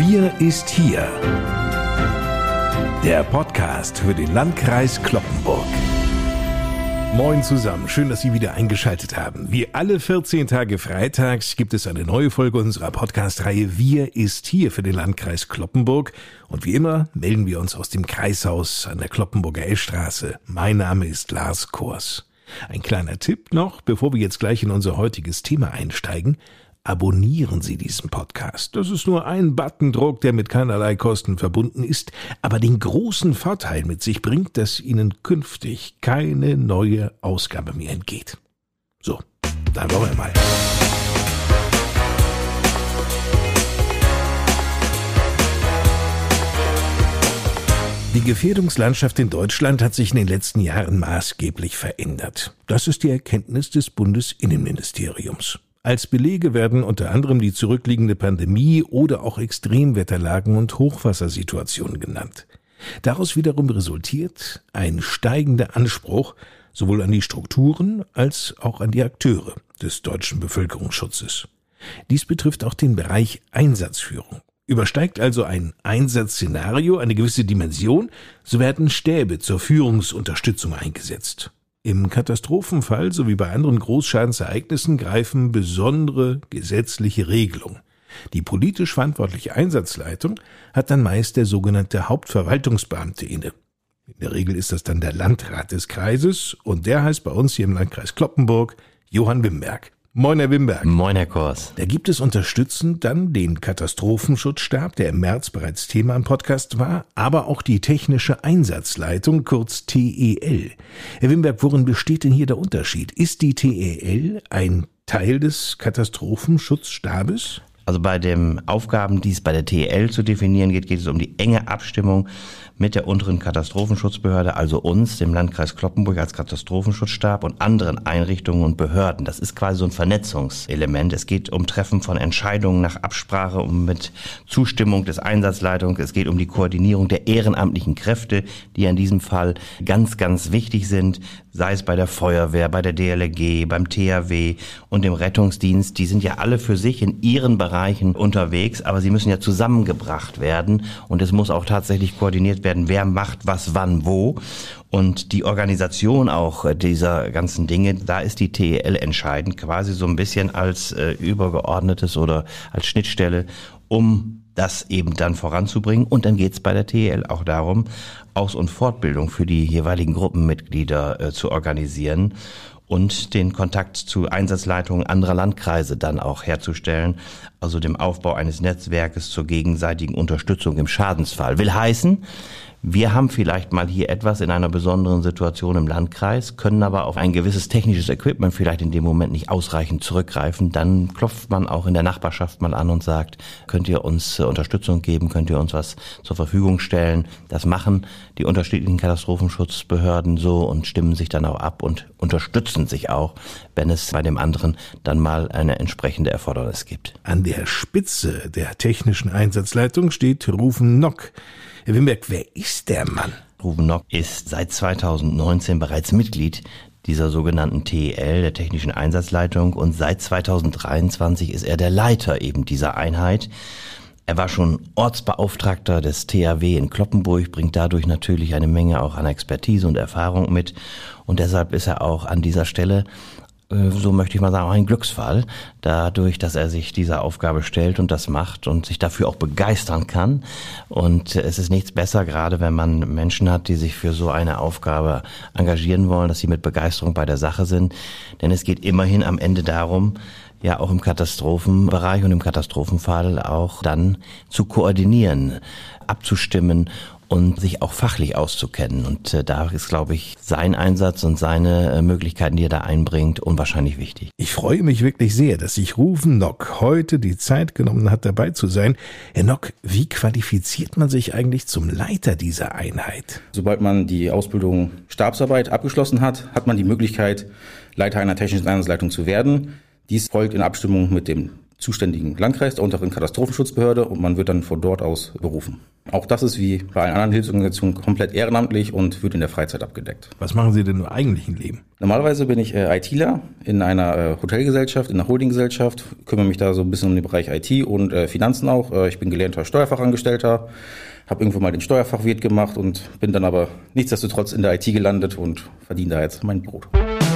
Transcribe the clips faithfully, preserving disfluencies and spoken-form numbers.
Wir ist hier. Der Podcast für den Landkreis Cloppenburg. Moin zusammen, schön, dass Sie wieder eingeschaltet haben. Wie alle vierzehn Tage freitags gibt es eine neue Folge unserer Podcast-Reihe Wir ist hier für den Landkreis Cloppenburg. Und wie immer melden wir uns aus dem Kreishaus an der Cloppenburger Eschstraße. Mein Name ist Lars Kors. Ein kleiner Tipp noch, bevor wir jetzt gleich in unser heutiges Thema einsteigen. Abonnieren Sie diesen Podcast. Das ist nur ein Buttondruck, der mit keinerlei Kosten verbunden ist, aber den großen Vorteil mit sich bringt, dass Ihnen künftig keine neue Ausgabe mehr entgeht. So, dann wollen wir mal. Die Gefährdungslandschaft in Deutschland hat sich in den letzten Jahren maßgeblich verändert. Das ist die Erkenntnis des Bundesinnenministeriums. Als Belege werden unter anderem die zurückliegende Pandemie oder auch Extremwetterlagen und Hochwassersituationen genannt. Daraus wiederum resultiert ein steigender Anspruch sowohl an die Strukturen als auch an die Akteure des deutschen Bevölkerungsschutzes. Dies betrifft auch den Bereich Einsatzführung. Übersteigt also ein Einsatzszenario eine gewisse Dimension, so werden Stäbe zur Führungsunterstützung eingesetzt. Im Katastrophenfall sowie bei anderen Großschadensereignissen greifen besondere gesetzliche Regelungen. Die politisch verantwortliche Einsatzleitung hat dann meist der sogenannte Hauptverwaltungsbeamte inne. In der Regel ist das dann der Landrat des Kreises und der heißt bei uns hier im Landkreis Cloppenburg Johann Wimberg. Moin, Herr Wimberg. Moin, Herr Kors. Da gibt es unterstützend dann den Katastrophenschutzstab, der im März bereits Thema im Podcast war, aber auch die technische Einsatzleitung, kurz T E L. Herr Wimberg, worin besteht denn hier der Unterschied? Ist die T E L ein Teil des Katastrophenschutzstabes? Also bei den Aufgaben, die es bei der T E L zu definieren geht, geht es um die enge Abstimmung mit der unteren Katastrophenschutzbehörde, also uns, dem Landkreis Cloppenburg als Katastrophenschutzstab und anderen Einrichtungen und Behörden. Das ist quasi so ein Vernetzungselement. Es geht um Treffen von Entscheidungen nach Absprache, um mit Zustimmung des Einsatzleitungs. Es geht um die Koordinierung der ehrenamtlichen Kräfte, die in diesem Fall ganz, ganz wichtig sind, sei es bei der Feuerwehr, bei der D L R G, beim T H W und dem Rettungsdienst. Die sind ja alle für sich in ihren Bereichen unterwegs, aber sie müssen ja zusammengebracht werden und es muss auch tatsächlich koordiniert werden, wer macht was wann wo. Und die Organisation auch dieser ganzen Dinge, da ist die T E L entscheidend, quasi so ein bisschen als äh, übergeordnetes oder als Schnittstelle, um das eben dann voranzubringen. Und dann geht es bei der T E L auch darum, Aus- und Fortbildung für die jeweiligen Gruppenmitglieder äh, zu organisieren und den Kontakt zu Einsatzleitungen anderer Landkreise dann auch herzustellen, also dem Aufbau eines Netzwerkes zur gegenseitigen Unterstützung im Schadensfall. Will heißen, wir haben vielleicht mal hier etwas in einer besonderen Situation im Landkreis, können aber auf ein gewisses technisches Equipment vielleicht in dem Moment nicht ausreichend zurückgreifen. Dann klopft man auch in der Nachbarschaft mal an und sagt, könnt ihr uns Unterstützung geben, könnt ihr uns was zur Verfügung stellen. Das machen die unterschiedlichen Katastrophenschutzbehörden so und stimmen sich dann auch ab und unterstützen sich auch, wenn es bei dem anderen dann mal eine entsprechende Erfordernis gibt. An der Spitze der technischen Einsatzleitung steht Ruven Nock. Herr Wimberg, wer ist der Mann? Ruven Nock ist seit zweitausendneunzehn bereits Mitglied dieser sogenannten T E L, der technischen Einsatzleitung, und seit zweitausenddreiundzwanzig ist er der Leiter eben dieser Einheit. Er war schon Ortsbeauftragter des T H W in Cloppenburg, bringt dadurch natürlich eine Menge auch an Expertise und Erfahrung mit und deshalb ist er auch an dieser Stelle, so möchte ich mal sagen, auch ein Glücksfall, dadurch, dass er sich dieser Aufgabe stellt und das macht und sich dafür auch begeistern kann. Und es ist nichts besser, gerade wenn man Menschen hat, die sich für so eine Aufgabe engagieren wollen, dass sie mit Begeisterung bei der Sache sind. Denn es geht immerhin am Ende darum, ja auch im Katastrophenbereich und im Katastrophenfall auch dann zu koordinieren, abzustimmen und sich auch fachlich auszukennen. Und äh, da ist, glaube ich, sein Einsatz und seine äh, Möglichkeiten, die er da einbringt, unwahrscheinlich wichtig. Ich freue mich wirklich sehr, dass sich Ruven Nock heute die Zeit genommen hat, dabei zu sein. Herr Nock, wie qualifiziert man sich eigentlich zum Leiter dieser Einheit? Sobald man die Ausbildung Stabsarbeit abgeschlossen hat, hat man die Möglichkeit, Leiter einer technischen Einsatzleitung zu werden. Dies folgt in Abstimmung mit dem zuständigen Landkreis, der unteren Katastrophenschutzbehörde, und man wird dann von dort aus berufen. Auch das ist wie bei allen anderen Hilfsorganisationen komplett ehrenamtlich und wird in der Freizeit abgedeckt. Was machen Sie denn im eigentlichen Leben? Normalerweise bin ich äh, ITler in einer äh, Hotelgesellschaft, in einer Holdinggesellschaft, kümmere mich da so ein bisschen um den Bereich I T und äh, Finanzen auch. Äh, ich bin gelernter Steuerfachangestellter, habe irgendwo mal den Steuerfachwirt gemacht und bin dann aber nichtsdestotrotz in der I T gelandet und verdiene da jetzt mein Brot.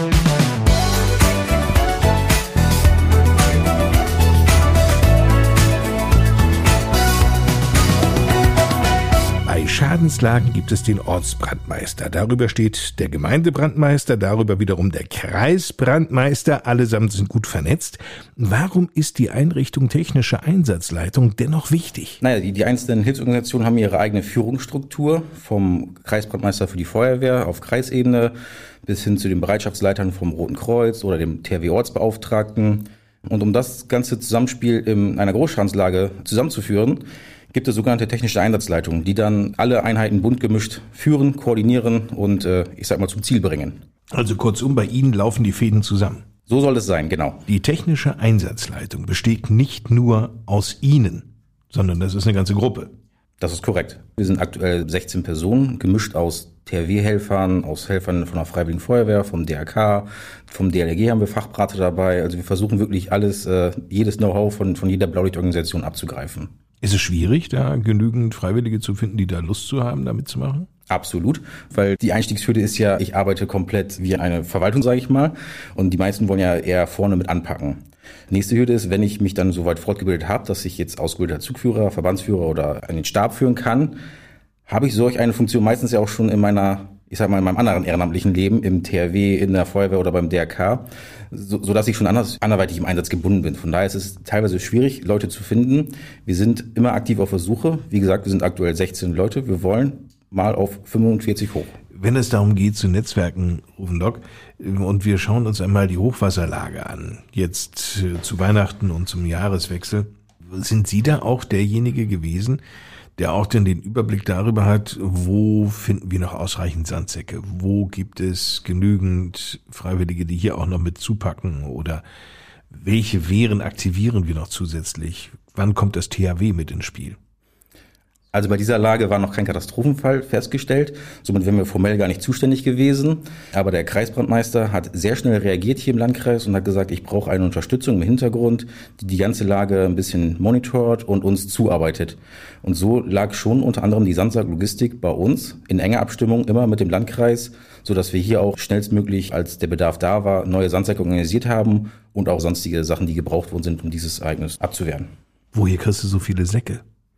Bei Schadenslagen gibt es den Ortsbrandmeister. Darüber steht der Gemeindebrandmeister, darüber wiederum der Kreisbrandmeister. Allesamt sind gut vernetzt. Warum ist die Einrichtung technische Einsatzleitung dennoch wichtig? Naja, die, die einzelnen Hilfsorganisationen haben ihre eigene Führungsstruktur, vom Kreisbrandmeister für die Feuerwehr auf Kreisebene bis hin zu den Bereitschaftsleitern vom Roten Kreuz oder dem T H W-Ortsbeauftragten. Und um das ganze Zusammenspiel in einer Großschadenslage zusammenzuführen, gibt es sogenannte technische Einsatzleitungen, die dann alle Einheiten bunt gemischt führen, koordinieren und äh, ich sag mal zum Ziel bringen. Also kurzum, bei Ihnen laufen die Fäden zusammen. So soll es sein, genau. Die technische Einsatzleitung besteht nicht nur aus Ihnen, sondern das ist eine ganze Gruppe. Das ist korrekt. Wir sind aktuell sechzehn Personen, gemischt aus T H W-Helfern, aus Helfern von der Freiwilligen Feuerwehr, vom D R K, vom D L R G haben wir Fachberater dabei. Also wir versuchen wirklich alles, äh, jedes Know-how von, von jeder Blaulichtorganisation abzugreifen. Ist es schwierig, da genügend Freiwillige zu finden, die da Lust zu haben, da mitzumachen? Absolut, weil die Einstiegshürde ist ja, ich arbeite komplett wie eine Verwaltung, sage ich mal, und die meisten wollen ja eher vorne mit anpacken. Nächste Hürde ist, wenn ich mich dann so weit fortgebildet habe, dass ich jetzt ausgebildeter Zugführer, Verbandsführer oder einen Stab führen kann, habe ich solch eine Funktion meistens ja auch schon in meiner, ich sag mal, in meinem anderen ehrenamtlichen Leben, im T H W, in der Feuerwehr oder beim D R K, so, so dass ich schon anders, anderweitig im Einsatz gebunden bin. Von daher ist es teilweise schwierig, Leute zu finden. Wir sind immer aktiv auf der Suche. Wie gesagt, wir sind aktuell sechzehn Leute. Wir wollen mal auf fünfundvierzig hoch. Wenn es darum geht, zu Netzwerken, Rufendock, und wir schauen uns einmal die Hochwasserlage an, jetzt zu Weihnachten und zum Jahreswechsel, sind Sie da auch derjenige gewesen, der auch denn den Überblick darüber hat, wo finden wir noch ausreichend Sandsäcke, wo gibt es genügend Freiwillige, die hier auch noch mit zupacken oder welche Wehren aktivieren wir noch zusätzlich? Wann kommt das T H W mit ins Spiel? Also bei dieser Lage war noch kein Katastrophenfall festgestellt, somit wären wir formell gar nicht zuständig gewesen. Aber der Kreisbrandmeister hat sehr schnell reagiert hier im Landkreis und hat gesagt, ich brauche eine Unterstützung im Hintergrund, die die ganze Lage ein bisschen monitort und uns zuarbeitet. Und so lag schon unter anderem die Sandsacklogistik bei uns in enger Abstimmung immer mit dem Landkreis, sodass wir hier auch schnellstmöglich, als der Bedarf da war, neue Sandsäcke organisiert haben und auch sonstige Sachen, die gebraucht worden sind, um dieses Ereignis abzuwehren. Woher kriegst du so viele Säcke?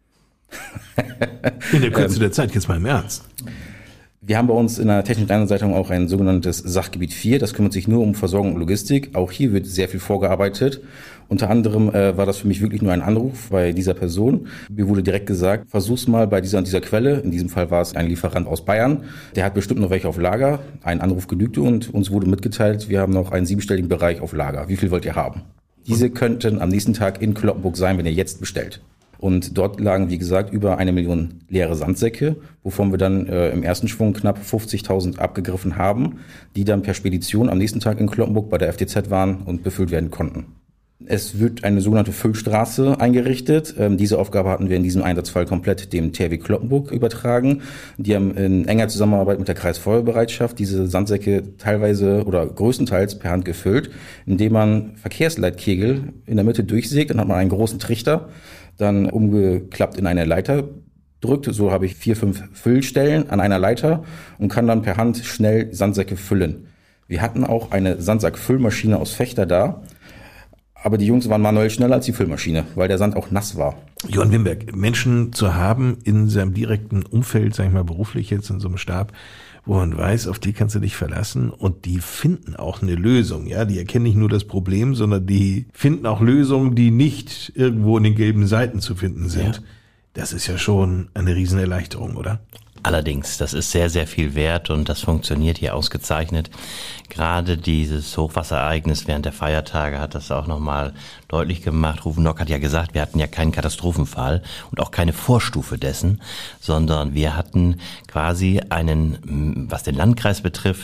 In der Kürze der Zeit, jetzt mal im Ernst. Wir haben bei uns in der technischen Einsatzleitung auch ein sogenanntes Sachgebiet vier. Das kümmert sich nur um Versorgung und Logistik. Auch hier wird sehr viel vorgearbeitet. Unter anderem äh, war das für mich wirklich nur ein Anruf bei dieser Person. Mir wurde direkt gesagt, versuch's mal bei dieser und dieser Quelle. In diesem Fall war es ein Lieferant aus Bayern. Der hat bestimmt noch welche auf Lager. Ein Anruf genügte und uns wurde mitgeteilt, wir haben noch einen siebenstelligen Bereich auf Lager. Wie viel wollt ihr haben? Diese könnten am nächsten Tag in Cloppenburg sein, wenn ihr jetzt bestellt. Und dort lagen, wie gesagt, über eine Million leere Sandsäcke, wovon wir dann äh, im ersten Schwung knapp fünfzigtausend abgegriffen haben, die dann per Spedition am nächsten Tag in Cloppenburg bei der F D Z waren und befüllt werden konnten. Es wird eine sogenannte Füllstraße eingerichtet. Ähm, diese Aufgabe hatten wir in diesem Einsatzfall komplett dem T H W Cloppenburg übertragen. Die haben in enger Zusammenarbeit mit der Kreisfeuerwehrbereitschaft diese Sandsäcke teilweise oder größtenteils per Hand gefüllt, indem man Verkehrsleitkegel in der Mitte durchsägt. Dann hat man einen großen Trichter, dann umgeklappt in eine Leiter drückt. So habe ich vier, fünf Füllstellen an einer Leiter und kann dann per Hand schnell Sandsäcke füllen. Wir hatten auch eine Sandsackfüllmaschine aus Vechta da, aber die Jungs waren manuell schneller als die Füllmaschine, weil der Sand auch nass war. Johann Wimberg, Menschen zu haben in seinem direkten Umfeld, sag ich mal beruflich jetzt in so einem Stab, wo man weiß, auf die kannst du dich verlassen und die finden auch eine Lösung. Ja, die erkennen nicht nur das Problem, sondern die finden auch Lösungen, die nicht irgendwo in den gelben Seiten zu finden sind. Ja. Das ist ja schon eine Riesenerleichterung, oder? Allerdings, das ist sehr, sehr viel wert und das funktioniert hier ausgezeichnet. Gerade dieses Hochwasserereignis während der Feiertage hat das auch nochmal deutlich gemacht. Rufendock hat ja gesagt, wir hatten ja keinen Katastrophenfall und auch keine Vorstufe dessen, sondern wir hatten quasi einen, was den Landkreis betrifft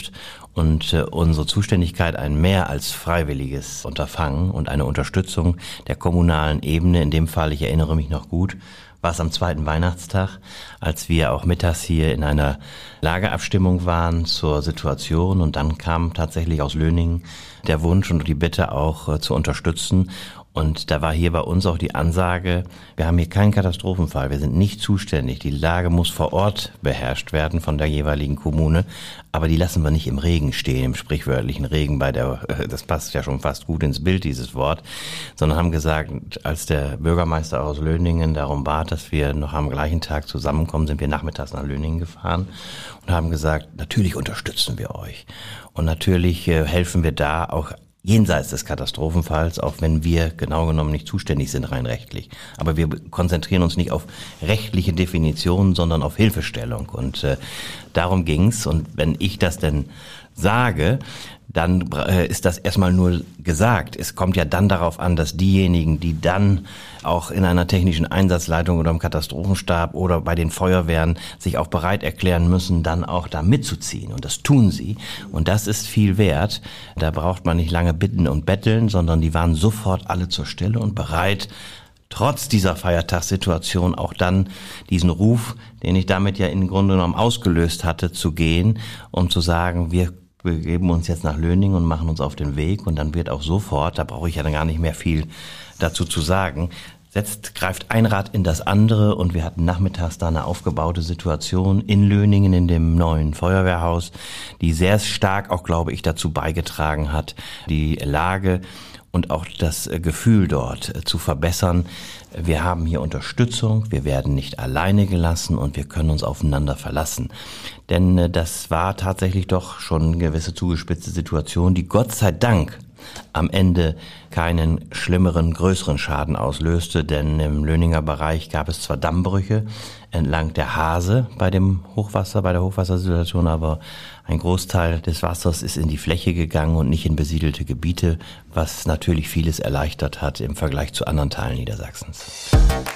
und äh, unsere Zuständigkeit ein mehr als freiwilliges Unterfangen und eine Unterstützung der kommunalen Ebene. In dem Fall, ich erinnere mich noch gut, war es am zweiten Weihnachtstag, als wir auch mittags hier in einer Lageabstimmung waren zur Situation, und dann kam tatsächlich aus Löningen der Wunsch und die Bitte auch äh, zu unterstützen. Und da war hier bei uns auch die Ansage, wir haben hier keinen Katastrophenfall, wir sind nicht zuständig. Die Lage muss vor Ort beherrscht werden von der jeweiligen Kommune, aber die lassen wir nicht im Regen stehen, im sprichwörtlichen Regen bei der, das passt ja schon fast gut ins Bild, dieses Wort, sondern haben gesagt, als der Bürgermeister aus Löningen darum bat, dass wir noch am gleichen Tag zusammenkommen, sind wir nachmittags nach Löningen gefahren und haben gesagt, natürlich unterstützen wir euch und natürlich helfen wir da auch jenseits des Katastrophenfalls, auch wenn wir genau genommen nicht zuständig sind rein rechtlich. Aber wir konzentrieren uns nicht auf rechtliche Definitionen, sondern auf Hilfestellung. Und äh, darum ging's. Und wenn ich das denn sage, dann äh, ist das erstmal nur gesagt. Es kommt ja dann darauf an, dass diejenigen, die dann auch in einer technischen Einsatzleitung oder im Katastrophenstab oder bei den Feuerwehren sich auch bereit erklären müssen, dann auch da mitzuziehen. Und das tun sie. Und das ist viel wert. Da braucht man nicht lange bitten und betteln, sondern die waren sofort alle zur Stelle und bereit, trotz dieser Feiertagssituation auch dann diesen Ruf, den ich damit ja im Grunde genommen ausgelöst hatte, zu gehen, um zu sagen, wir begeben uns jetzt nach Löningen und machen uns auf den Weg, und dann wird auch sofort, da brauche ich ja dann gar nicht mehr viel dazu zu sagen, setzt, greift ein Rad in das andere, und wir hatten nachmittags da eine aufgebaute Situation in Löningen in dem neuen Feuerwehrhaus, die sehr stark auch, glaube ich, dazu beigetragen hat, die Lage und auch das Gefühl dort zu verbessern. Wir haben hier Unterstützung, wir werden nicht alleine gelassen und wir können uns aufeinander verlassen. Denn das war tatsächlich doch schon eine gewisse zugespitzte Situation, die Gott sei Dank am Ende keinen schlimmeren, größeren Schaden auslöste, denn im Löninger Bereich gab es zwar Dammbrüche entlang der Hase bei dem Hochwasser, bei der Hochwassersituation, aber ein Großteil des Wassers ist in die Fläche gegangen und nicht in besiedelte Gebiete, was natürlich vieles erleichtert hat im Vergleich zu anderen Teilen Niedersachsens.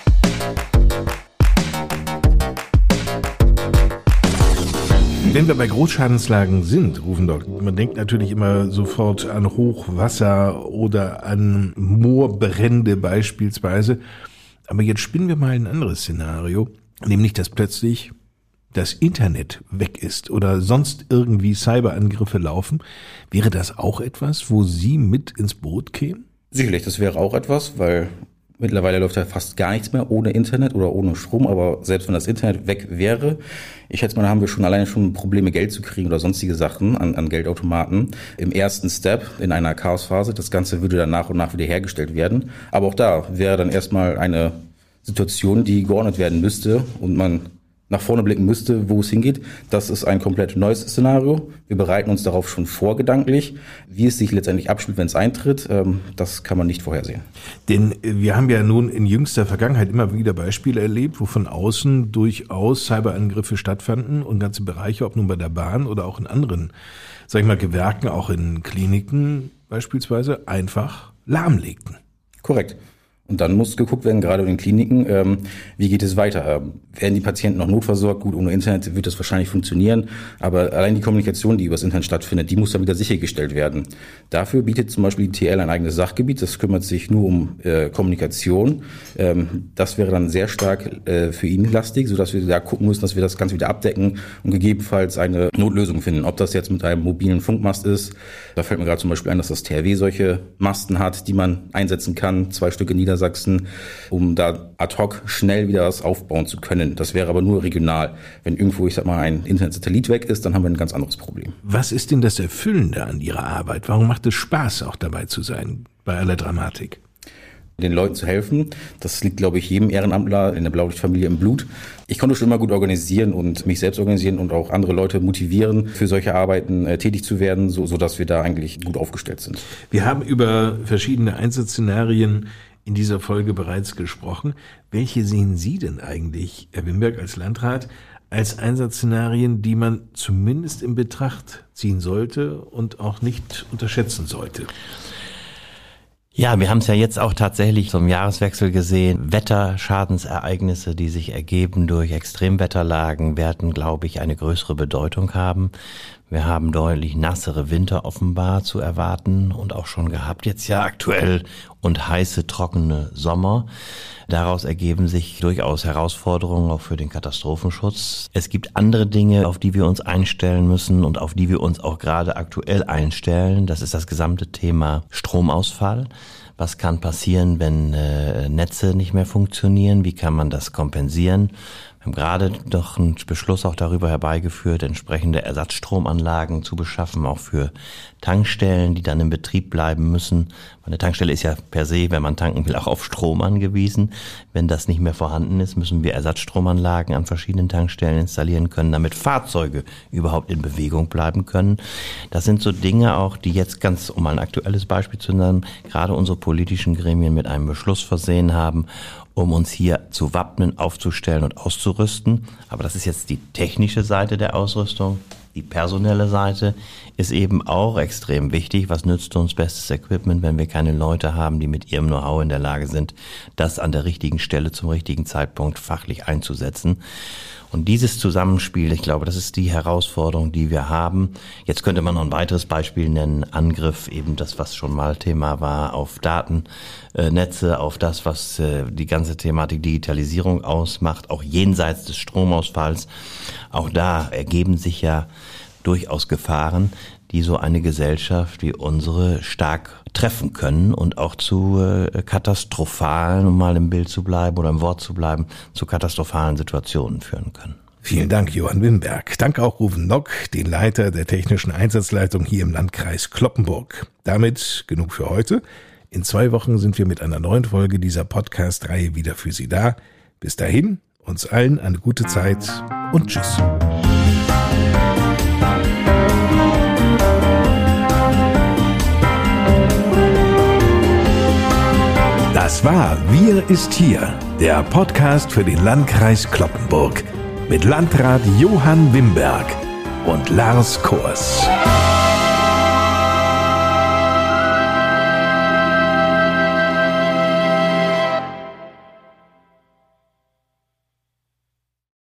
Wenn wir bei Großschadenslagen sind, rufen dort, man denkt natürlich immer sofort an Hochwasser oder an Moorbrände beispielsweise. Aber jetzt spinnen wir mal ein anderes Szenario, nämlich dass plötzlich das Internet weg ist oder sonst irgendwie Cyberangriffe laufen. Wäre das auch etwas, wo Sie mit ins Boot kämen? Sicherlich, das wäre auch etwas, weil mittlerweile läuft ja fast gar nichts mehr ohne Internet oder ohne Strom, aber selbst wenn das Internet weg wäre, ich schätze mal, da haben wir schon alleine schon Probleme, Geld zu kriegen oder sonstige Sachen an, an Geldautomaten. Im ersten Step in einer Chaosphase, das Ganze würde dann nach und nach wieder hergestellt werden. Aber auch da wäre dann erstmal eine Situation, die geordnet werden müsste und man nach vorne blicken müsste, wo es hingeht. Das ist ein komplett neues Szenario. Wir bereiten uns darauf schon vor gedanklich. Wie es sich letztendlich abspielt, wenn es eintritt, das kann man nicht vorhersehen. Denn wir haben ja nun in jüngster Vergangenheit immer wieder Beispiele erlebt, wo von außen durchaus Cyberangriffe stattfanden und ganze Bereiche, ob nun bei der Bahn oder auch in anderen, sag ich mal, Gewerken, auch in Kliniken beispielsweise, einfach lahmlegten. Korrekt. Und dann muss geguckt werden, gerade in den Kliniken, ähm, wie geht es weiter? Ähm, werden die Patienten noch notversorgt? Gut, ohne Internet wird das wahrscheinlich funktionieren, aber allein die Kommunikation, die übers Internet stattfindet, die muss dann wieder sichergestellt werden. Dafür bietet zum Beispiel die T L ein eigenes Sachgebiet, das kümmert sich nur um äh, Kommunikation. Ähm, das wäre dann sehr stark äh, für ihn lastig, sodass wir da gucken müssen, dass wir das Ganze wieder abdecken und gegebenenfalls eine Notlösung finden. Ob das jetzt mit einem mobilen Funkmast ist, da fällt mir gerade zum Beispiel ein, dass das T H W solche Masten hat, die man einsetzen kann, zwei Stück in Niedersachsen, Sachsen, um da ad hoc schnell wieder was aufbauen zu können. Das wäre aber nur regional. Wenn irgendwo, ich sag mal, ein Internetsatellit weg ist, dann haben wir ein ganz anderes Problem. Was ist denn das Erfüllende an Ihrer Arbeit? Warum macht es Spaß, auch dabei zu sein, bei aller Dramatik? Den Leuten zu helfen, das liegt, glaube ich, jedem Ehrenamtler in der Blaulichtfamilie im Blut. Ich konnte schon immer gut organisieren und mich selbst organisieren und auch andere Leute motivieren, für solche Arbeiten äh, tätig zu werden, so, so dass wir da eigentlich gut aufgestellt sind. Wir haben über verschiedene Einsatzszenarien in dieser Folge bereits gesprochen. Welche sehen Sie denn eigentlich, Herr Wimberg, als Landrat, als Einsatzszenarien, die man zumindest in Betracht ziehen sollte und auch nicht unterschätzen sollte? Ja, wir haben es ja jetzt auch tatsächlich zum Jahreswechsel gesehen. Wetterschadensereignisse, die sich ergeben durch Extremwetterlagen, werden, glaube ich, eine größere Bedeutung haben. Wir haben deutlich nassere Winter offenbar zu erwarten und auch schon gehabt jetzt ja aktuell und heiße, trockene Sommer. Daraus ergeben sich durchaus Herausforderungen auch für den Katastrophenschutz. Es gibt andere Dinge, auf die wir uns einstellen müssen und auf die wir uns auch gerade aktuell einstellen. Das ist das gesamte Thema Stromausfall. Was kann passieren, wenn äh, Netze nicht mehr funktionieren? Wie kann man das kompensieren? Wir haben gerade doch einen Beschluss auch darüber herbeigeführt, entsprechende Ersatzstromanlagen zu beschaffen, auch für Tankstellen, die dann in Betrieb bleiben müssen. Eine Tankstelle ist ja per se, wenn man tanken will, auch auf Strom angewiesen. Wenn das nicht mehr vorhanden ist, müssen wir Ersatzstromanlagen an verschiedenen Tankstellen installieren können, damit Fahrzeuge überhaupt in Bewegung bleiben können. Das sind so Dinge auch, die jetzt ganz, um mal ein aktuelles Beispiel zu nennen, gerade unsere politischen Gremien mit einem Beschluss versehen haben, um uns hier zu wappnen, aufzustellen und auszurüsten. Aber das ist jetzt die technische Seite der Ausrüstung. Die personelle Seite ist eben auch extrem wichtig. Was nützt uns bestes Equipment, wenn wir keine Leute haben, die mit ihrem Know-how in der Lage sind, das an der richtigen Stelle zum richtigen Zeitpunkt fachlich einzusetzen? Und dieses Zusammenspiel, ich glaube, das ist die Herausforderung, die wir haben. Jetzt könnte man noch ein weiteres Beispiel nennen. Angriff, eben das, was schon mal Thema war, auf Datennetze, auf das, was die ganze Thematik Digitalisierung ausmacht, auch jenseits des Stromausfalls. Auch da ergeben sich ja durchaus Gefahren, die so eine Gesellschaft wie unsere stark treffen können und auch zu äh, katastrophalen, um mal im Bild zu bleiben oder im Wort zu bleiben, zu katastrophalen Situationen führen können. Vielen Dank, Johann Wimberg. Danke auch Ruven Nock, den Leiter der technischen Einsatzleitung hier im Landkreis Cloppenburg. Damit genug für heute. In zwei Wochen sind wir mit einer neuen Folge dieser Podcast-Reihe wieder für Sie da. Bis dahin, uns allen eine gute Zeit und tschüss. Das war Wir ist hier, der Podcast für den Landkreis Cloppenburg mit Landrat Johann Wimberg und Lars Kors.